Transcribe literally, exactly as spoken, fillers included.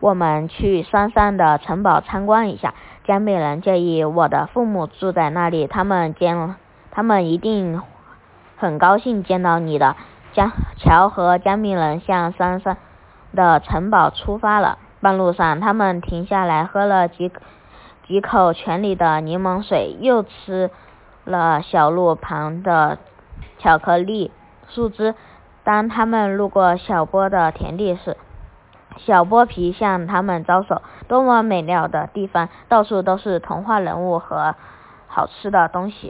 我们去山上的城堡参观一下。姜饼人建议，我的父母住在那里，他们见他们一定很高兴见到你的。姜乔和姜饼人向山上的城堡出发了。半路上，他们停下来喝了几几口泉里的柠檬水，又吃了小路旁的巧克力树枝。当他们路过小波的田地时，小剥皮向他们招手。多么美妙的地方，到处都是童话人物和好吃的东西。